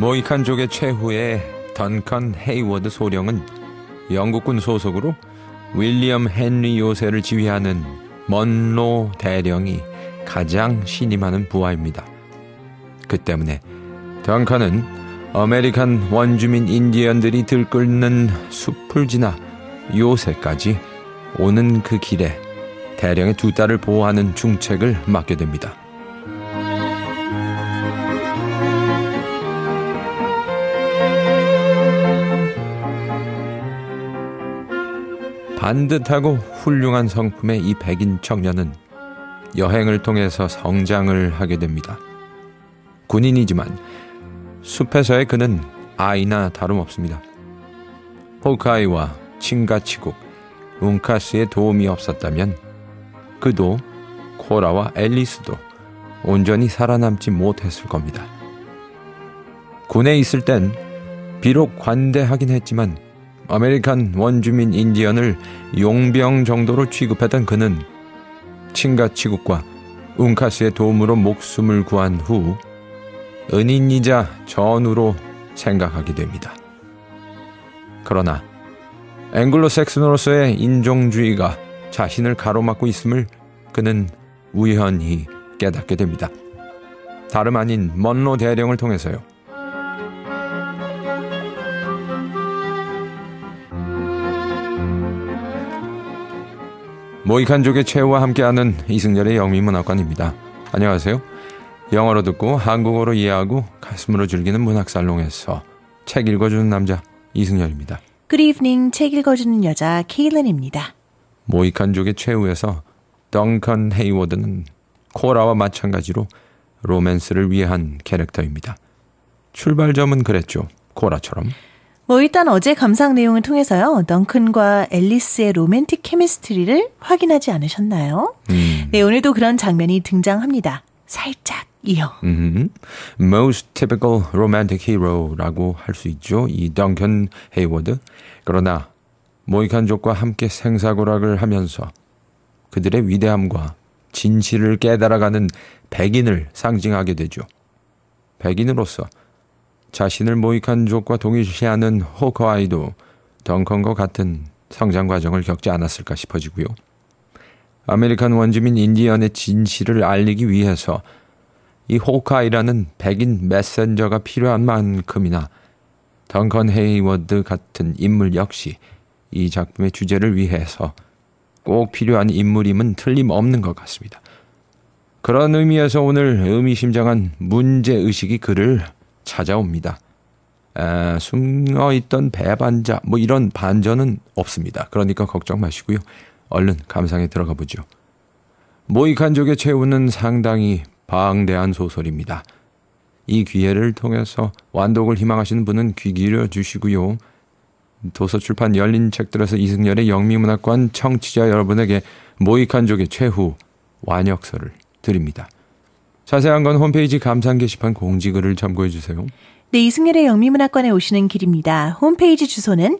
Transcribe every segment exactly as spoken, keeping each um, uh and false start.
모이칸족의 최후의 던컨 헤이워드 소령은 영국군 소속으로 윌리엄 헨리 요새를 지휘하는 먼로 대령이 가장 신임하는 부하입니다. 그 때문에 던컨은 아메리칸 원주민 인디언들이 들끓는 숲을 지나 요새까지 오는 그 길에 대령의 두 딸을 보호하는 중책을 맡게 됩니다. 반듯하고 훌륭한 성품의 이 백인 청년은 여행을 통해서 성장을 하게 됩니다. 군인이지만 숲에서의 그는 아이나 다름없습니다. 호카이와 칭가치국, 웅카스의 도움이 없었다면 그도 코라와 앨리스도 온전히 살아남지 못했을 겁니다. 군에 있을 땐 비록 관대하긴 했지만 아메리칸 원주민 인디언을 용병 정도로 취급했던 그는 칭가치국과 웅카스의 도움으로 목숨을 구한 후 은인이자 전우로 생각하게 됩니다. 그러나 앵글로색슨으로서의 인종주의가 자신을 가로막고 있음을 그는 우연히 깨닫게 됩니다. 다름 아닌 먼로 대령을 통해서요. 모이칸족의 최후와 함께하는 이승열의 영미문학관입니다. 안녕하세요. 영어로 듣고 한국어로 이해하고 가슴으로 즐기는 문학살롱에서 책 읽어주는 남자 이승열입니다. Good evening. 책 읽어주는 여자 케일린입니다. 모이칸족의 최후에서 덩컨 헤이워드는 코라와 마찬가지로 로맨스를 위한 캐릭터입니다. 출발점은 그랬죠. 코라처럼. 뭐 일단 어제 감상 내용을 통해서요. 덩컨과 앨리스의 로맨틱 케미스트리를 확인하지 않으셨나요? 음. 네, 오늘도 그런 장면이 등장합니다. 살짝이요. 음, most typical romantic hero라고 할 수 있죠. 이 덩컨 헤이워드. 그러나 모이칸족과 함께 생사고락을 하면서 그들의 위대함과 진실을 깨달아가는 백인을 상징하게 되죠. 백인으로서 자신을 모이칸족과 동일시하는 호커아이도 덩컨과 같은 성장 과정을 겪지 않았을까 싶어지고요. 아메리칸 원주민 인디언의 진실을 알리기 위해서 이 호커아이라는 백인 메신저가 필요한 만큼이나 덩컨 헤이워드 같은 인물 역시 이 작품의 주제를 위해서 꼭 필요한 인물임은 틀림없는 것 같습니다. 그런 의미에서 오늘 의미심장한 문제의식이 그를 찾아옵니다. 아, 숨어있던 배반자 뭐 이런 반전은 없습니다. 그러니까 걱정 마시고요. 얼른 감상에 들어가 보죠. 모이칸족의 최후는 상당히 방대한 소설입니다. 이 기회를 통해서 완독을 희망하시는 분은 귀 기울여 주시고요. 도서출판 열린 책들에서 이승열의 영미문학관 청취자 여러분에게 모이칸족의 최후 완역서를 드립니다. 자세한 건 홈페이지 감상 게시판 공지글을 참고해 주세요. 네, 이승열의 영미문학관에 오시는 길입니다. 홈페이지 주소는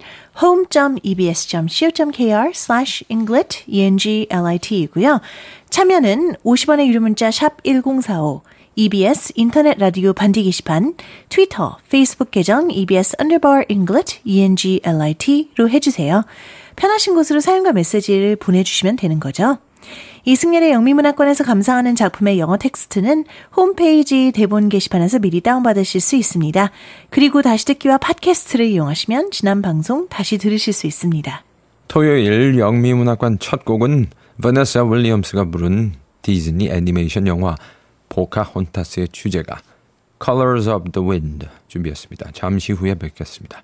home.ebs.co.kr slash englit, E-N-G-L-I-T이고요. 참여는 오십 원의 유료 문자 샵 일공사오, 이비에스 인터넷 라디오 반디 게시판, 트위터, 페이스북 계정 이비에스 underbar englit, E-N-G-L-I-T로 해주세요. 편하신 곳으로 사용과 메시지를 보내주시면 되는 거죠. 이승열의 영미문학관에서 감상하는 작품의 영어 텍스트는 홈페이지 대본 게시판에서 미리 다운받으실 수 있습니다. 그리고 다시 듣기와 팟캐스트를 이용하시면 지난 방송 다시 들으실 수 있습니다. 토요일 영미문학관 첫 곡은 버네사 윌리엄스가 부른 디즈니 애니메이션 영화 포카혼타스의 주제가 Colors of the Wind 준비했습니다. 잠시 후에 뵙겠습니다.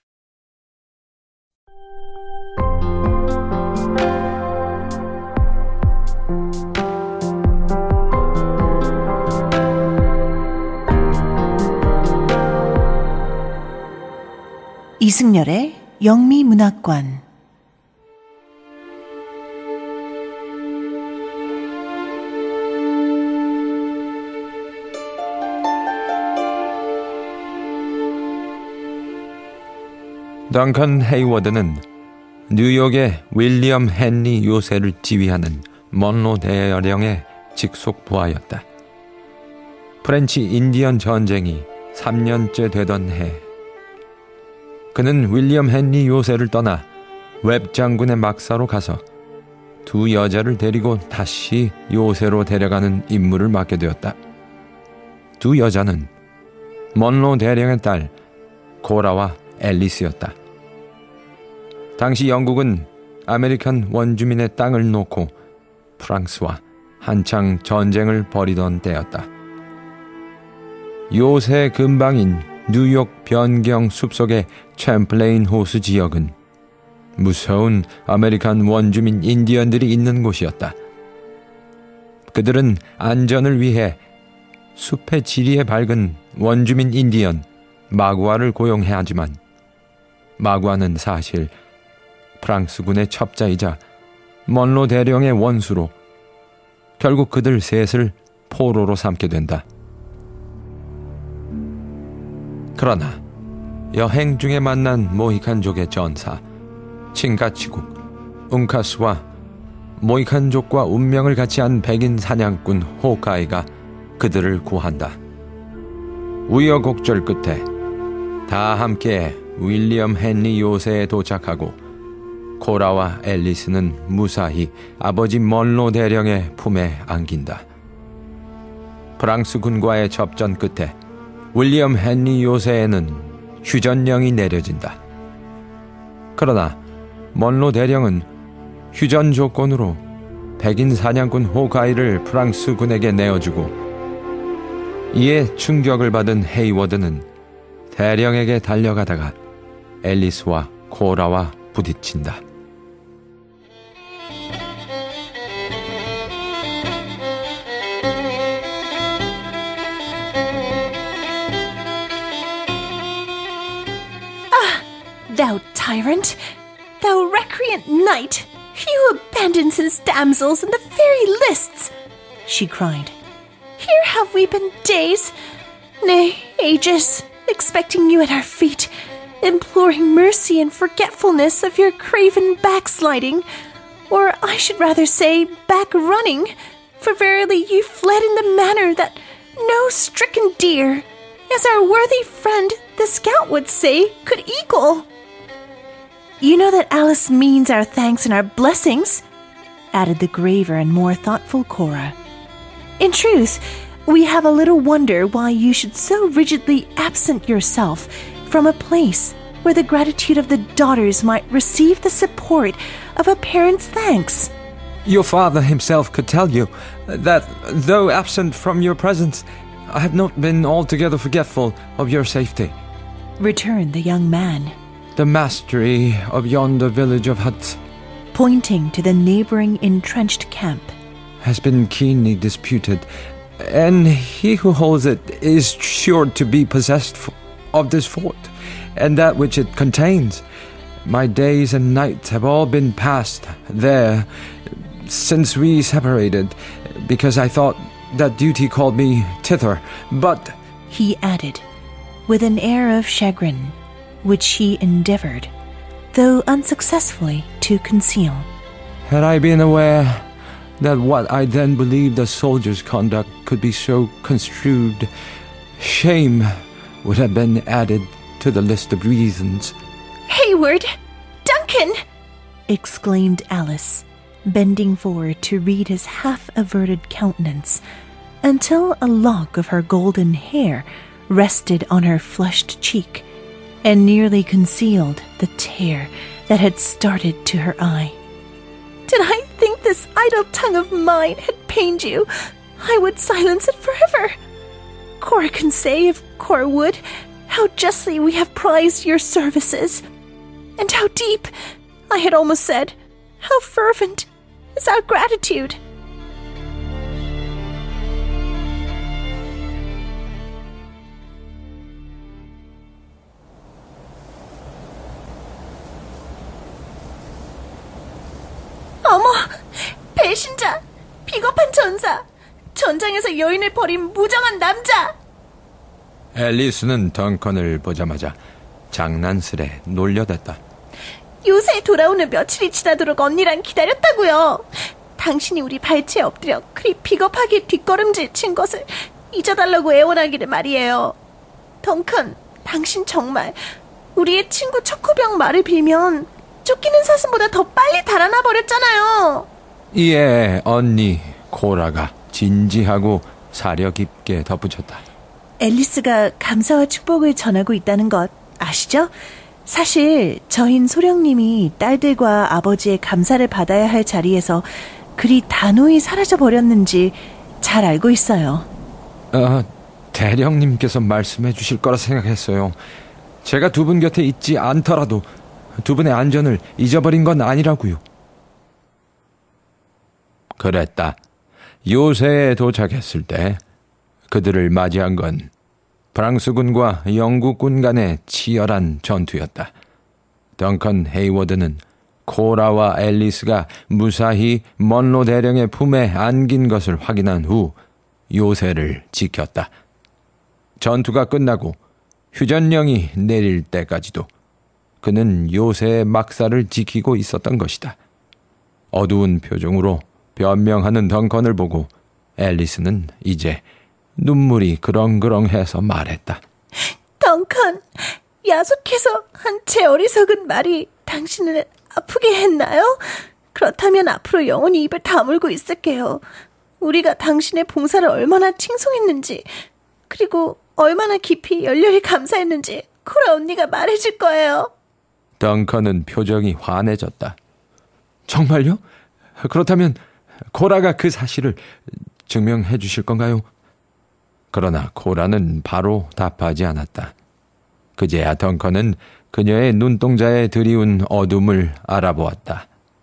이승열의 영미문학관. 덩컨 헤이워드는 뉴욕의 윌리엄 헨리 요새를 지휘하는 먼로 대령의 직속 부하였다. 프렌치 인디언 전쟁이 삼 년째 되던 해, 그는 윌리엄 헨리 요새를 떠나 웹 장군의 막사로 가서 두 여자를 데리고 다시 요새로 데려가는 임무를 맡게 되었다. 두 여자는 먼로 대령의 딸 코라와 앨리스였다. 당시 영국은 아메리칸 원주민의 땅을 놓고 프랑스와 한창 전쟁을 벌이던 때였다. 요새 근방인 뉴욕 변경 숲속의 챔플레인 호수 지역은 무서운 아메리칸 원주민 인디언들이 있는 곳이었다. 그들은 안전을 위해 숲의 지리에 밝은 원주민 인디언 마구아를 고용해야 하지만 마구아는 사실 프랑스군의 첩자이자 먼로 대령의 원수로 결국 그들 셋을 포로로 삼게 된다. 그러나 여행 중에 만난 모히칸족의 전사 칭가치국 웅카스와 모히칸족과 운명을 같이 한 백인 사냥꾼 호카이가 그들을 구한다. 우여곡절 끝에 다 함께 윌리엄 헨리 요새에 도착하고 코라와 앨리스는 무사히 아버지 먼로 대령의 품에 안긴다. 프랑스 군과의 접전 끝에 윌리엄 헨리 요새에는 휴전령이 내려진다. 그러나 먼로 대령은 휴전 조건으로 백인 사냥꾼 호카이를 프랑스 군에게 내어주고, 이에 충격을 받은 헤이워드는 대령에게 달려가다가 앨리스와 코라와 부딪힌다. Thou tyrant, thou recreant knight, he who abandons his damsels in the very lists, she cried. Here have we been days, nay, ages, expecting you at our feet, imploring mercy and forgetfulness of your craven backsliding, or I should rather say back-running, for verily you fled in the manner that no stricken deer, as our worthy friend the scout would say, could equal. You know that Alice means our thanks and our blessings, added the graver and more thoughtful Cora. In truth, we have a little wonder why you should so rigidly absent yourself from a place where the gratitude of the daughters might receive the support of a parent's thanks. Your father himself could tell you that, though absent from your presence, I have not been altogether forgetful of your safety, returned the young man. The mastery of yonder village of huts, pointing to the neighboring entrenched camp, has been keenly disputed, and he who holds it is sure to be possessed of this fort, and that which it contains. My days and nights have all been passed there since we separated, because I thought that duty called me thither, but, he added, with an air of chagrin, which he endeavored, though unsuccessfully, to conceal. Had I been aware that what I then believed a soldier's conduct could be so construed, shame would have been added to the list of reasons. Hayward! Duncan! exclaimed Alice, bending forward to read his half-averted countenance, until a lock of her golden hair rested on her flushed cheek, and nearly concealed the tear that had started to her eye. Did I think this idle tongue of mine had pained you, I would silence it forever. Cora can say, if Cora would, how justly we have prized your services, and how deep, I had almost said, how fervent is our gratitude. 어머! 배신자! 비겁한 전사! 전장에서 여인을 버린 무정한 남자! 앨리스는 덩컨을 보자마자 장난스레 놀려댔다. 요새 돌아오는 며칠이 지나도록 언니랑 기다렸다고요. 당신이 우리 발치에 엎드려 그리 비겁하게 뒷걸음질 친 것을 잊어달라고 애원하기를 말이에요. 덩컨, 당신 정말 우리의 친구 초코병 말을 빌면 쫓기는 사슴보다 더 빨리 달아나 버렸잖아요. 예, 언니. 코라가 진지하고 사려 깊게 덧붙였다. 앨리스가 감사와 축복을 전하고 있다는 것 아시죠? 사실 저흰 소령님이 딸들과 아버지의 감사를 받아야 할 자리에서 그리 단호히 사라져버렸는지 잘 알고 있어요. 아, 대령님께서 말씀해 주실 거라 생각했어요. 제가 두 분 곁에 있지 않더라도 두 분의 안전을 잊어버린 건 아니라고요. 그랬다. 요새에 도착했을 때 그들을 맞이한 건 프랑스군과 영국군 간의 치열한 전투였다. 덩컨 헤이워드는 코라와 앨리스가 무사히 먼로 대령의 품에 안긴 것을 확인한 후 요새를 지켰다. 전투가 끝나고 휴전령이 내릴 때까지도 그는 요새의 막사를 지키고 있었던 것이다. 어두운 표정으로 변명하는 덩컨을 보고 앨리스는 이제 눈물이 그렁그렁해서 말했다. 덩컨, 야속해서 한 제 어리석은 말이 당신을 아프게 했나요? 그렇다면 앞으로 영원히 입을 다물고 있을게요. 우리가 당신의 봉사를 얼마나 칭송했는지, 그리고 얼마나 깊이 열렬히 감사했는지 코라 언니가 말해줄 거예요. 덩컨은 표정이 환해졌다. 정말요? 그렇다면 코라가 그 사실을 증명해 주실 건가요? 그러나 코라는 바로 답하지 않았다. 그제야 덩컨은 그녀의 눈동자에 드리운 어둠을 알아보았다.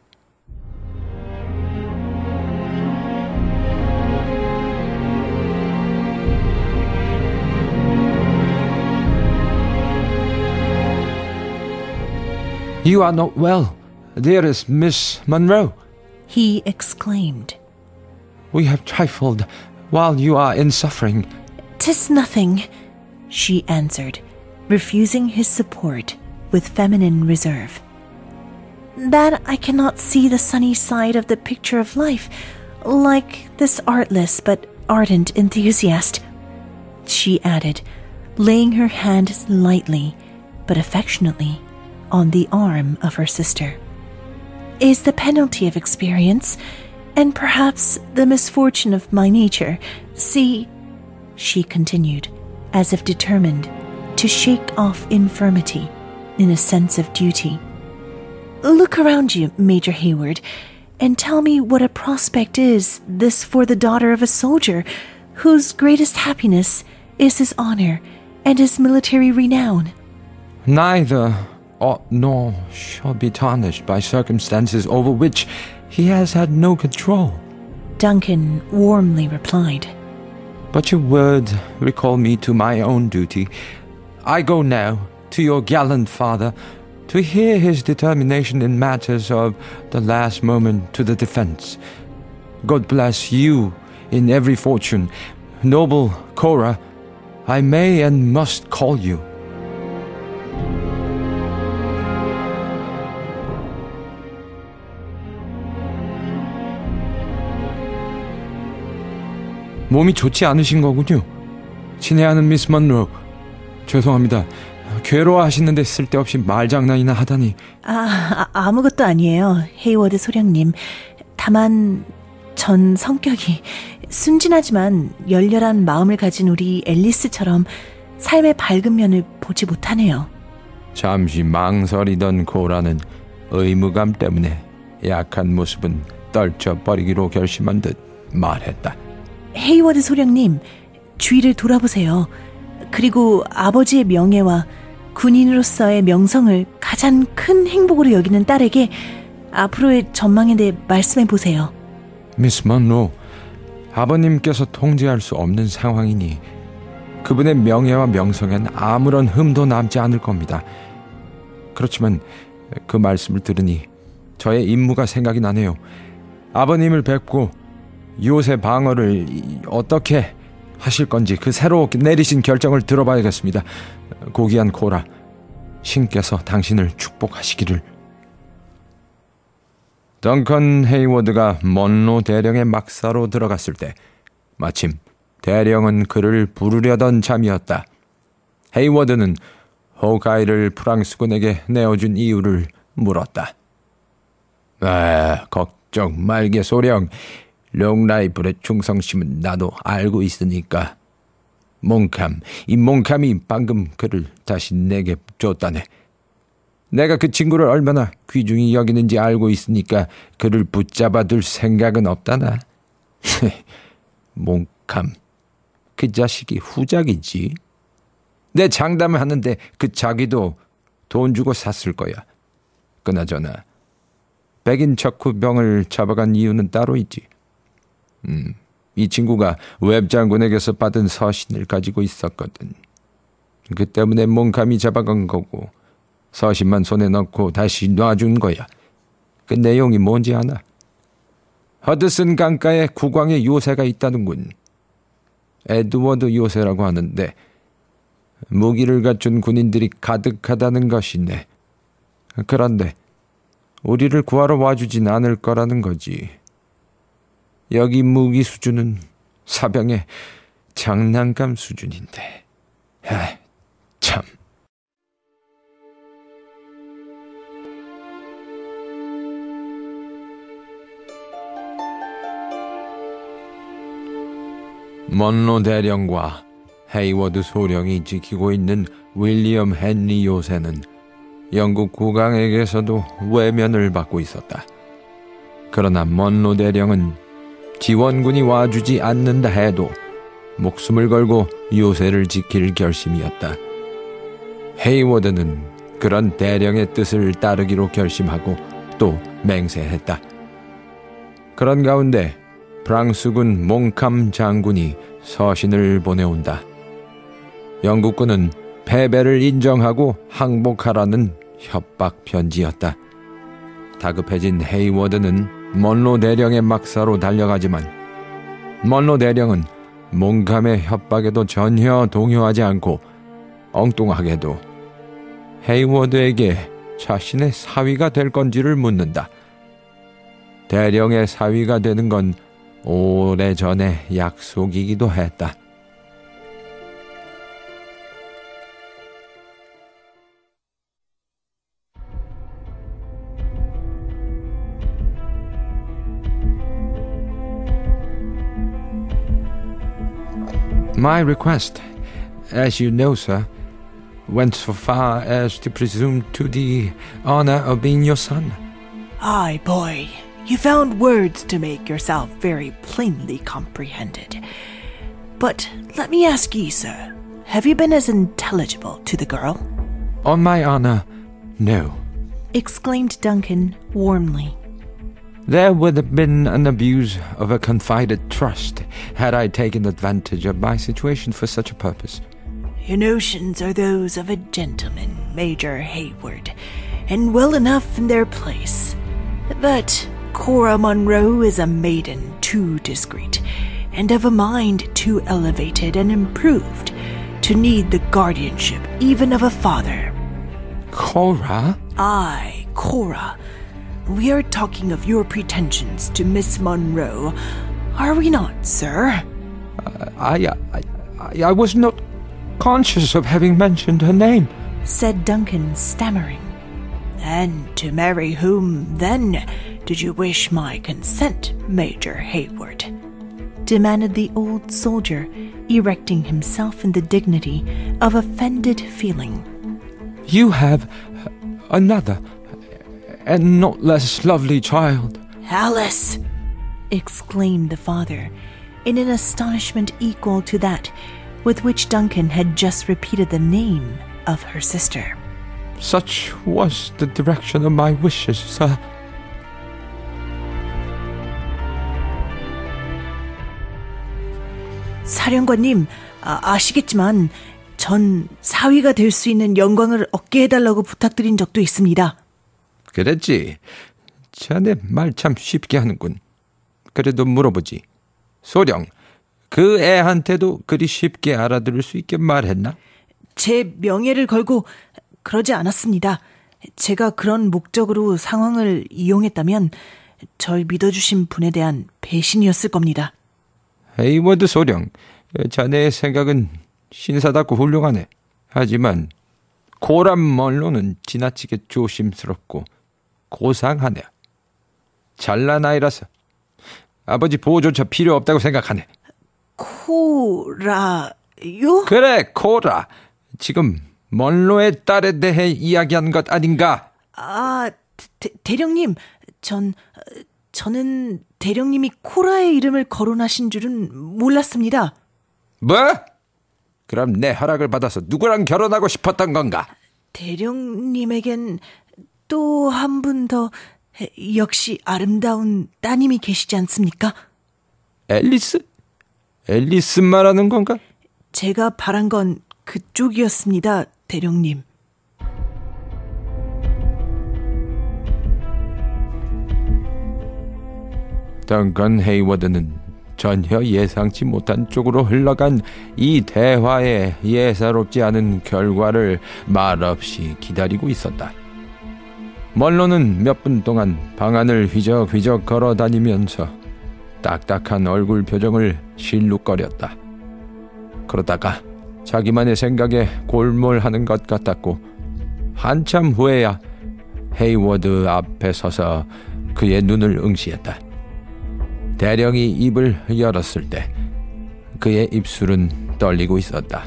You are not well, dearest Miss Monroe, he exclaimed. We have trifled while you are in suffering. 'Tis nothing, she answered, refusing his support with feminine reserve. That I cannot see the sunny side of the picture of life, like this artless but ardent enthusiast, she added, laying her hand lightly but affectionately on the arm of her sister. Is the penalty of experience, and perhaps the misfortune of my nature. See, she continued, as if determined to shake off infirmity in a sense of duty. Look around you, Major Hayward, and tell me what a prospect is this for the daughter of a soldier whose greatest happiness is his honor and his military renown. Neither ought nor shall be tarnished by circumstances over which he has had no control, Duncan warmly replied. But your words recall me to my own duty. I go now to your gallant father to hear his determination in matters of the last moment to the defense. God bless you in every fortune. Noble Cora, I may and must call you. 몸이 좋지 않으신 거군요. 친애하는 미스 먼로. 죄송합니다. 괴로워하시는데 쓸데없이 말장난이나 하다니. 아, 아, 아무것도 아니에요. 헤이워드 소령님. 다만 전 성격이 순진하지만 열렬한 마음을 가진 우리 앨리스처럼 삶의 밝은 면을 보지 못하네요. 잠시 망설이던 코라는 의무감 때문에 약한 모습은 떨쳐버리기로 결심한 듯 말했다. 헤이워드 소령님, 주위를 돌아보세요. 그리고 아버지의 명예와 군인으로서의 명성을 가장 큰 행복으로 여기는 딸에게 앞으로의 전망에 대해 말씀해 보세요. 미스 먼로, 아버님께서 통제할 수 없는 상황이니 그분의 명예와 명성엔 아무런 흠도 남지 않을 겁니다. 그렇지만 그 말씀을 들으니 저의 임무가 생각이 나네요. 아버님을 뵙고 요새 방어를 어떻게 하실 건지 그 새로 내리신 결정을 들어봐야겠습니다. 고귀한 코라, 신께서 당신을 축복하시기를. 덩컨 헤이워드가 먼로 대령의 막사로 들어갔을 때 마침 대령은 그를 부르려던 참이었다. 헤이워드는 호가이를 프랑스군에게 내어준 이유를 물었다. 아, 걱정 말게 소령. 롱라이플의 충성심은 나도 알고 있으니까. 몽캄, 이 몽캄이 방금 그를 다시 내게 줬다네. 내가 그 친구를 얼마나 귀중히 여기는지 알고 있으니까 그를 붙잡아 둘 생각은 없다나. 몽캄, 그 자식이 후작이지. 내 장담하는데 그 자기도 돈 주고 샀을 거야. 그나저나 백인 척후병을 잡아간 이유는 따로 있지. 음, 이 친구가 웹 장군에게서 받은 서신을 가지고 있었거든. 그 때문에 몽캄이 잡아간 거고 서신만 손에 넣고 다시 놔준 거야. 그 내용이 뭔지 아나? 허드슨 강가에 국왕의 요새가 있다는군. 에드워드 요새라고 하는데 무기를 갖춘 군인들이 가득하다는 것이네. 그런데 우리를 구하러 와주진 않을 거라는 거지. 여기 무기 수준은 사병의 장난감 수준인데. 아, 참. 먼로 대령과 헤이워드 소령이 지키고 있는 윌리엄 헨리 요새는 영국 국왕에게서도 외면을 받고 있었다. 그러나 먼로 대령은 지원군이 와주지 않는다 해도 목숨을 걸고 요새를 지킬 결심이었다. 헤이워드는 그런 대령의 뜻을 따르기로 결심하고 또 맹세했다. 그런 가운데 프랑스군 몽캄 장군이 서신을 보내온다. 영국군은 패배를 인정하고 항복하라는 협박 편지였다. 다급해진 헤이워드는 먼로 대령의 막사로 달려가지만 먼로 대령은 몽캄의 협박에도 전혀 동요하지 않고 엉뚱하게도 헤이워드에게 자신의 사위가 될 건지를 묻는다. 대령의 사위가 되는 건 오래전의 약속이기도 했다. My request, as you know, sir, went so far as to presume to the honor of being your son. Aye, boy, you found words to make yourself very plainly comprehended. But let me ask ye, sir, have you been as intelligible to the girl? On my honor, no, exclaimed Duncan warmly. There would have been an abuse of a confided trust had I taken advantage of my situation for such a purpose. Your notions are those of a gentleman, Major Hayward, and well enough in their place. But Cora Monroe is a maiden too discreet, and of a mind too elevated and improved to need the guardianship even of a father. Cora? Aye, Cora. We are talking of your pretensions to Miss Monroe, are we not, sir? Uh, I, I, I, I was not conscious of having mentioned her name, said Duncan, stammering. And to marry whom, then, did you wish my consent, Major Hayward? Demanded the old soldier, erecting himself in the dignity of offended feeling. You have another and not less lovely child. Alice! Exclaimed the father, in an astonishment equal to that with which Duncan had just repeated the name of her sister. Such was the direction of my wishes, sir. 사령관님, 아, 아시겠지만 전 사위가 될 수 있는 영광을 얻게 해달라고 부탁드린 적도 있습니다. 그랬지. 자네 말 참 쉽게 하는군. 그래도 물어보지. 소령, 그 애한테도 그리 쉽게 알아들을 수 있게 말했나? 제 명예를 걸고 그러지 않았습니다. 제가 그런 목적으로 상황을 이용했다면 절 믿어주신 분에 대한 배신이었을 겁니다. 헤이워드 소령, 자네의 생각은 신사답고 훌륭하네. 하지만 코라 멀로는 지나치게 조심스럽고 고상하네. 잘난 아이라서 아버지 보호조차 필요 없다고 생각하네. 코라요? 그래, 코라. 지금 멀로의 딸에 대해 이야기한 것 아닌가? 아, 대, 대령님, 전, 저는 대령님이 코라의 이름을 거론하신 줄은 몰랐습니다. 뭐? 그럼 내 허락을 받아서 누구랑 결혼하고 싶었던 건가? 대령님에겐 또 한 분 더 역시 아름다운 따님이 계시지 않습니까? 앨리스? 앨리스 말하는 건가? 제가 바란 건 그쪽이었습니다, 대령님. 덩컨 헤이워드는 전혀 예상치 못한 쪽으로 흘러간 이 대화의 예사롭지 않은 결과를 말없이 기다리고 있었다. 멀로는 몇 분 동안 방 안을 휘적휘적 걸어다니면서 딱딱한 얼굴 표정을 실룩거렸다. 그러다가 자기만의 생각에 골몰하는 것 같았고 한참 후에야 헤이워드 앞에 서서 그의 눈을 응시했다. 대령이 입을 열었을 때 그의 입술은 떨리고 있었다.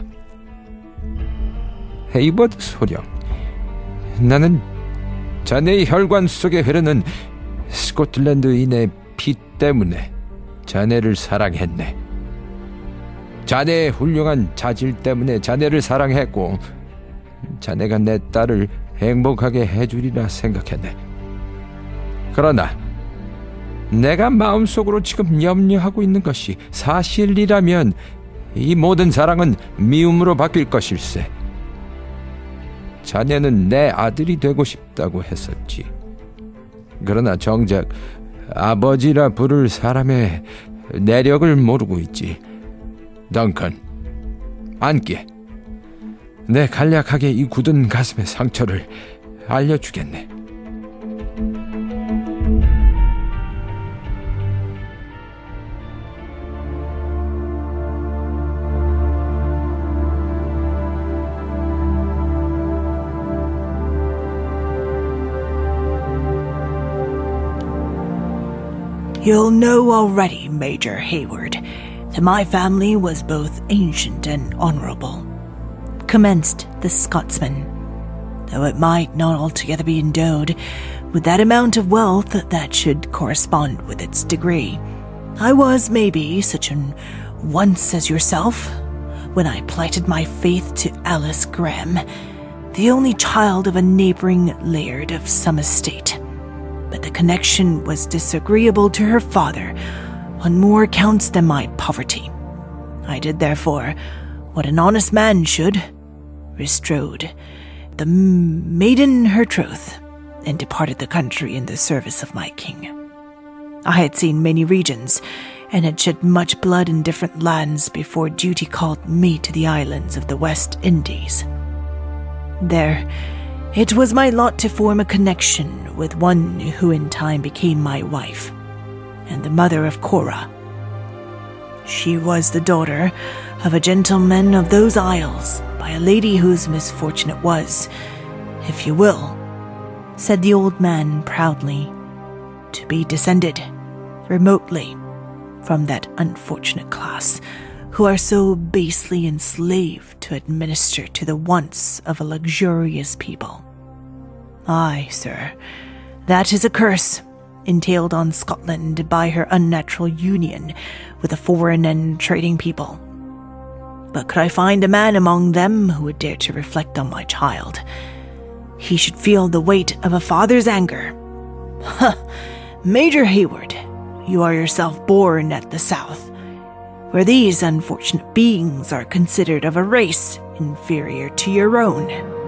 헤이워드 소령, 나는 자네의 혈관 속에 흐르는 스코틀랜드인의 피 때문에 자네를 사랑했네. 자네의 훌륭한 자질 때문에 자네를 사랑했고 자네가 내 딸을 행복하게 해주리라 생각했네. 그러나 내가 마음속으로 지금 염려하고 있는 것이 사실이라면 이 모든 사랑은 미움으로 바뀔 것일세. 자네는 내 아들이 되고 싶다고 했었지. 그러나 정작 아버지라 부를 사람의 내력을 모르고 있지. 덩컨, 앉게. 내 간략하게 이 굳은 가슴의 상처를 알려주겠네. You'll know already, Major Hayward, that my family was both ancient and honorable, commenced the Scotsman, though it might not altogether be endowed with that amount of wealth that should correspond with its degree. I was, maybe, such an once as yourself, when I plighted my faith to Alice Graham, the only child of a neighbouring laird of some estate. But the connection was disagreeable to her father on more accounts than my poverty. I did, therefore, what an honest man should, restrode the maiden her troth, and departed the country in the service of my king. I had seen many regions, and had shed much blood in different lands before duty called me to the islands of the West Indies. There, it was my lot to form a connection with one who in time became my wife, and the mother of Cora. She was the daughter of a gentleman of those isles, by a lady whose misfortune it was, if you will, said the old man proudly, to be descended remotely from that unfortunate class who are so basely enslaved to administer to the wants of a luxurious people. Aye, sir, that is a curse entailed on Scotland by her unnatural union with a foreign and trading people. But could I find a man among them who would dare to reflect on my child, he should feel the weight of a father's anger. Ha! Major Hayward, you are yourself born at the South, where these unfortunate beings are considered of a race inferior to your own.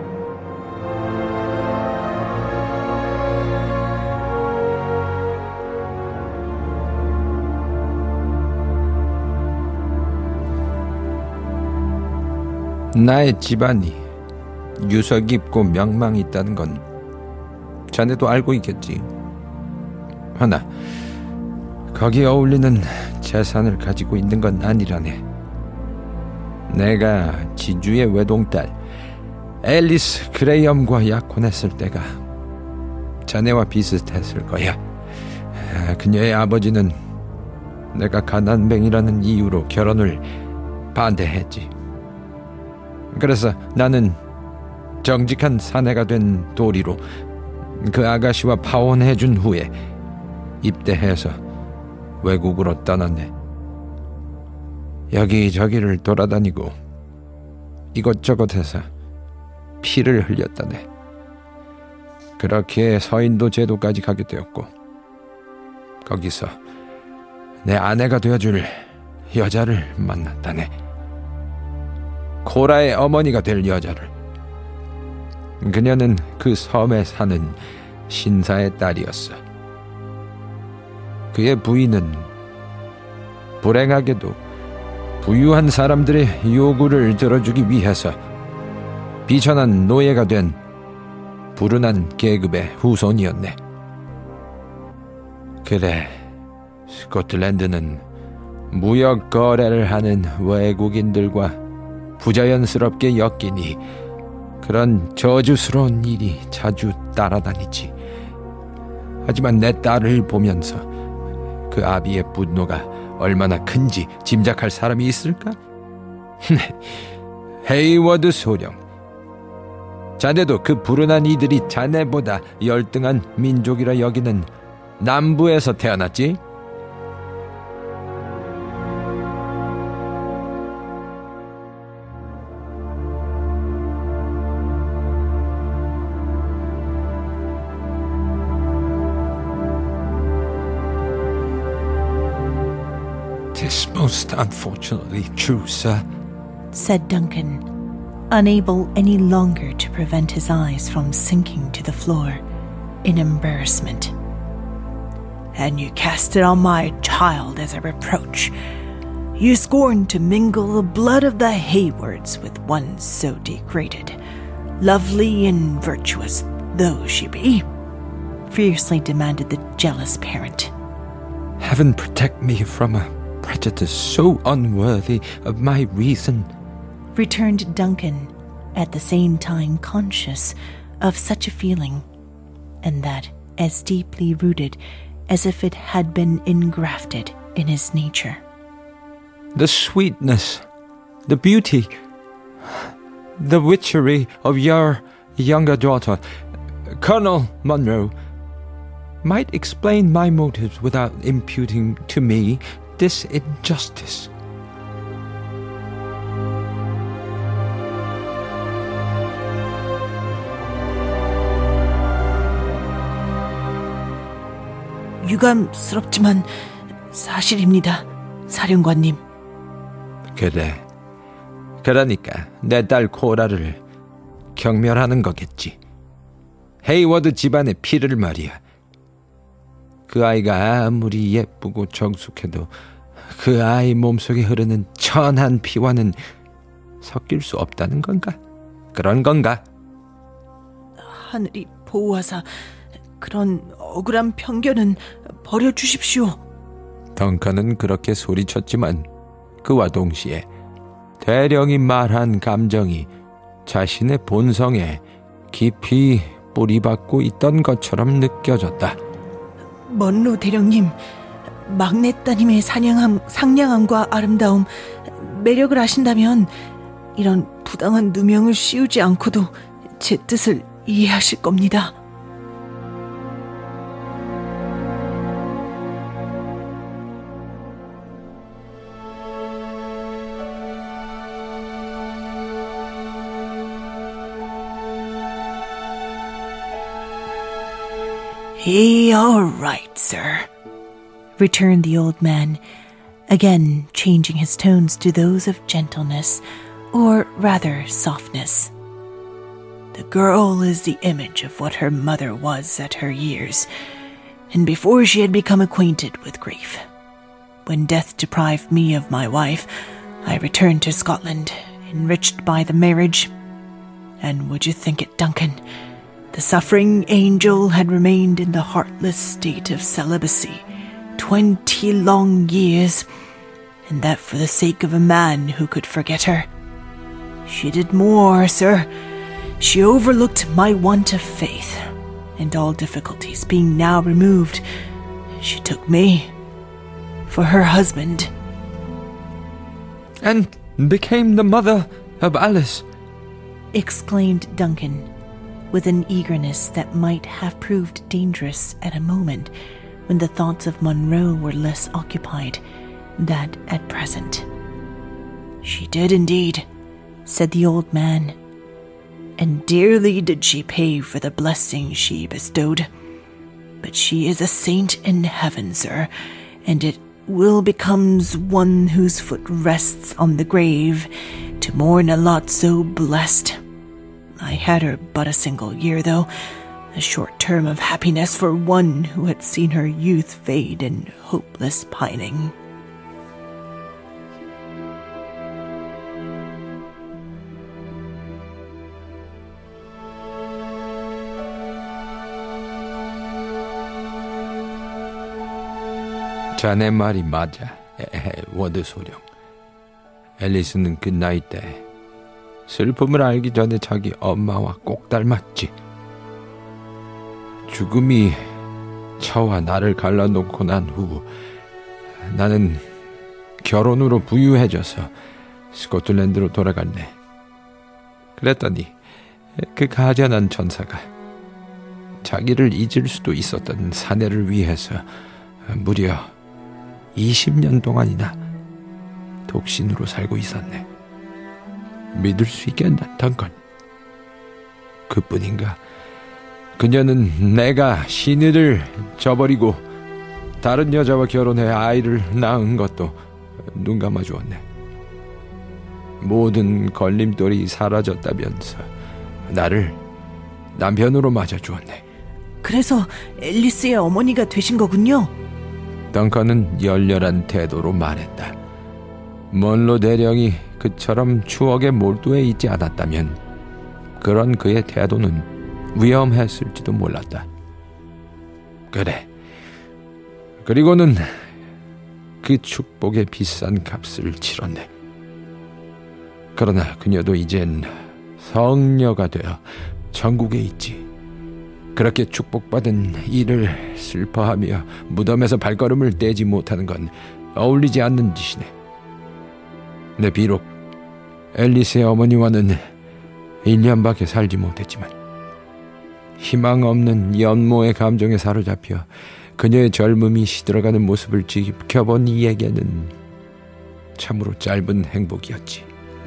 나의 집안이 유서 깊고 명망이 있다는 건 자네도 알고 있겠지. 하나 거기에 어울리는 재산을 가지고 있는 건 아니라네. 내가 지주의 외동딸 앨리스 그레이엄과 약혼했을 때가 자네와 비슷했을 거야. 그녀의 아버지는 내가 가난뱅이라는 이유로 결혼을 반대했지. 그래서 나는 정직한 사내가 된 도리로 그 아가씨와 파혼해준 후에 입대해서 외국으로 떠났네. 여기저기를 돌아다니고 이것저것해서 피를 흘렸다네. 그렇게 서인도 제도까지 가게 되었고, 거기서 내 아내가 되어줄 여자를 만났다네. 코라의 어머니가 될 여자를. 그녀는 그 섬에 사는 신사의 딸이었어. 그의 부인은 불행하게도 부유한 사람들의 요구를 들어주기 위해서 비천한 노예가 된 불운한 계급의 후손이었네. 그래, 스코틀랜드는 무역 거래를 하는 외국인들과 부자연스럽게 엮이니 그런 저주스러운 일이 자주 따라다니지. 하지만 내 딸을 보면서 그 아비의 분노가 얼마나 큰지 짐작할 사람이 있을까? 헤이워드 소령, 자네도 그 불운한 이들이 자네보다 열등한 민족이라 여기는 남부에서 태어났지? "'Tis most unfortunately true, sir," said Duncan, unable any longer to prevent his eyes from sinking to the floor in embarrassment. "And you cast it on my child as a reproach. You scorn to mingle the blood of the Haywards with one so degraded, lovely and virtuous though she be," fiercely demanded the jealous parent. Heaven protect me from a prejudice so unworthy of my reason, returned Duncan, at the same time conscious of such a feeling, and that as deeply rooted as if it had been engrafted in his nature. The sweetness, the beauty, the witchery of your younger daughter, Colonel Munro, might explain my motives without imputing to me this injustice. 유감스럽지만 사실입니다, 사령관님. 그래, 그러니까 내 딸 코라를 경멸하는 거겠지. 헤이워드 집안의 피를 말이야. 그 아이가 아무리 예쁘고 정숙해도 그 아이 몸속에 흐르는 천한 피와는 섞일 수 없다는 건가? 그런 건가? 하늘이 보호하사 그런 억울한 편견은 버려주십시오. 덩컨은 그렇게 소리쳤지만 그와 동시에 대령이 말한 감정이 자신의 본성에 깊이 뿌리박고 있던 것처럼 느껴졌다. 먼로 대령님, 막내 따님의 사냥함, 상냥함과 아름다움, 매력을 아신다면 이런 부당한 누명을 씌우지 않고도 제 뜻을 이해하실 겁니다. All right, sir, returned the old man, again changing his tones to those of gentleness, or rather softness. The girl is the image of what her mother was at her years, and before she had become acquainted with grief. When death deprived me of my wife, I returned to Scotland, enriched by the marriage. And would you think it, Duncan, the suffering angel had remained in the heartless state of celibacy twenty long years, and that for the sake of a man who could forget her. She did more, sir. She overlooked my want of faith, and all difficulties being now removed, she took me for her husband. And became the mother of Alice. Exclaimed Duncan, with an eagerness that might have proved dangerous at a moment when the thoughts of Monroe were less occupied than at present. She did indeed, said the old man, and dearly did she pay for the blessing she bestowed. But she is a saint in heaven, sir, and it will becomes one whose foot rests on the grave to mourn a lot so blessed. I had her but a single year, though, a short term of happiness for one who had seen her youth fade in hopeless pining. 자네 말이 맞아. 에헤, 워드 소령. 앨리스는 그 나이 때 슬픔을 알기 전에 자기 엄마와 꼭 닮았지. 죽음이 차와 나를 갈라놓고 난 후 나는 결혼으로 부유해져서 스코틀랜드로 돌아갔네. 그랬더니 그 가련한 전사가 자기를 잊을 수도 있었던 사내를 위해서 무려 이십 년 동안이나 독신으로 살고 있었네. 믿을 수 있겠나, 던컨? 그뿐인가? 그녀는 내가 시내를 저버리고 다른 여자와 결혼해 아이를 낳은 것도 눈 감아 주었네. 모든 걸림돌이 사라졌다면서 나를 남편으로 맞아 주었네. 그래서 앨리스의 어머니가 되신 거군요. 덩컨은 열렬한 태도로 말했다. 먼로 대령이 그처럼 추억에 몰두해 있지 않았다면 그런 그의 태도는 위험했을지도 몰랐다. 그래. 그리고는 그 축복의 비싼 값을 치렀네. 그러나 그녀도 이젠 성녀가 되어 천국에 있지. 그렇게 축복받은 이를 슬퍼하며 무덤에서 발걸음을 떼지 못하는 건 어울리지 않는 짓이네. 내 비록 앨리스의 어머니와는 일 년밖에 살지 못했지만 희망 없는 연모의 감정에 사로잡혀 그녀의 젊음이 시들어가는 모습을 지켜본 이에게는 참으로 짧은 행복이었지.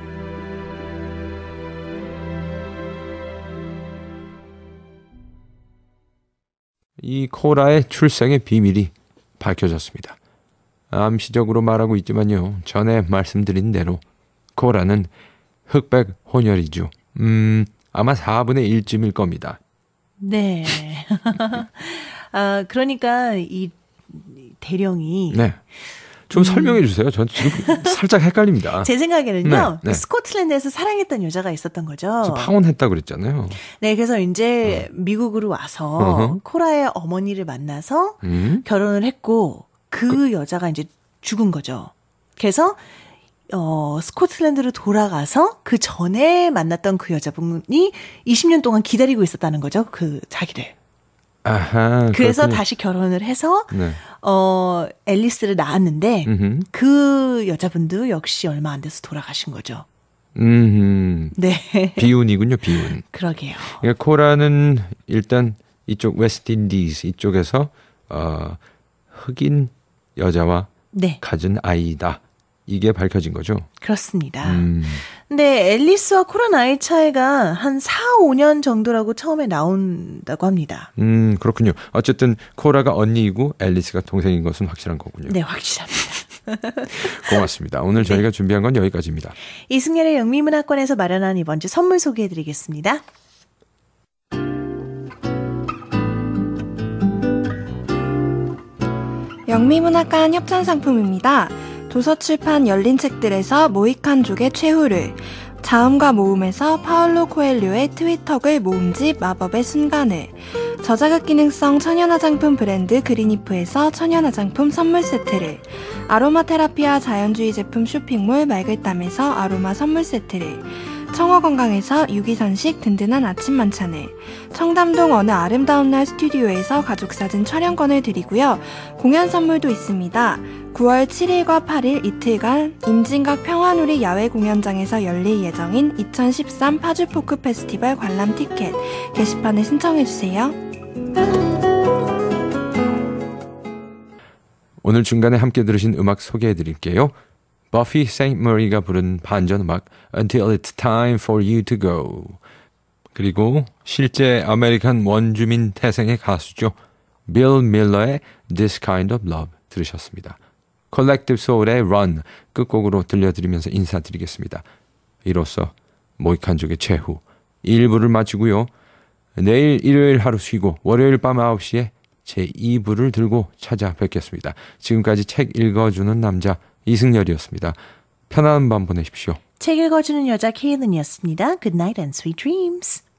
이 코라의 출생의 비밀이 밝혀졌습니다. 암시적으로 말하고 있지만요, 전에 말씀드린 대로 코라는 흑백 혼혈이죠. 음, 아마 사분의 일쯤일 겁니다. 네. 아, 그러니까 이 대령이 네. 좀 음. 설명해 주세요. 전 지금 살짝 헷갈립니다. 제 생각에는요. 네, 네. 스코틀랜드에서 사랑했던 여자가 있었던 거죠. 파혼했다 그랬잖아요. 네. 그래서 이제 어. 미국으로 와서 어허. 코라의 어머니를 만나서 음? 결혼을 했고 그, 그 여자가 이제 죽은 거죠. 그래서 어, 스코틀랜드로 돌아가서 그 전에 만났던 그 여자분이 이십 년 동안 기다리고 있었다는 거죠. 그 자기를. 아하, 그래서 그렇군요. 다시 결혼을 해서 네. 어, 앨리스를 낳았는데 음흠. 그 여자분도 역시 얼마 안 돼서 돌아가신 거죠. 음, 네. 비운이군요, 비운. 그러게요. 그러니까 코라는 일단 이쪽 웨스트인디스 이쪽에서 어, 흑인 여자와 네. 가진 아이다. 이게 밝혀진 거죠? 그렇습니다. 음. 근데 앨리스와 코라 나이 차이가 한 사, 오 년 정도라고 처음에 나온다고 합니다. 음, 그렇군요. 어쨌든 코라가 언니이고 앨리스가 동생인 것은 확실한 거군요. 네, 확실합니다. 고맙습니다. 오늘 네. 저희가 준비한 건 여기까지입니다. 이승열의 영미문학관에서 마련한 이번 주 선물 소개해드리겠습니다. 영미문학관 협찬상품입니다. 도서출판 열린 책들에서 모이칸족의 최후를, 자음과 모음에서 파울로 코엘료의 트위턱을 모음집 마법의 순간을, 저자극 기능성 천연화장품 브랜드 그린이프에서 천연화장품 선물 세트를, 아로마 테라피와 자연주의 제품 쇼핑몰 말글담에서 아로마 선물 세트를, 청어건강에서 유기선식 든든한 아침 만찬을, 청담동 어느 아름다운 날 스튜디오에서 가족사진 촬영권을 드리고요. 공연 선물도 있습니다. 구월 칠일과 팔일 이틀간 임진각 평화누리 야외 공연장에서 열릴 예정인 이천십삼 파주포크 페스티벌 관람 티켓 게시판에 신청해주세요. 오늘 중간에 함께 들으신 음악 소개해드릴게요. 버피 세인트 머리가 부른 반전 음악 Until It's Time for You to Go. 그리고 실제 아메리칸 원주민 태생의 가수죠. 빌 밀러의 This Kind of Love 들으셨습니다. 컬렉티브 소울의 Run 끝곡으로 들려드리면서 인사드리겠습니다. 이로써 모이칸족의 최후 일 부를 마치고요. 내일 일요일 하루 쉬고 월요일 밤 아홉 시에 제이 부를 들고 찾아뵙겠습니다. 지금까지 책 읽어주는 남자 이승열이었습니다. 편안한 밤 보내십시오. 책 읽어주는 여자 케일린이었습니다. Good night and sweet dreams.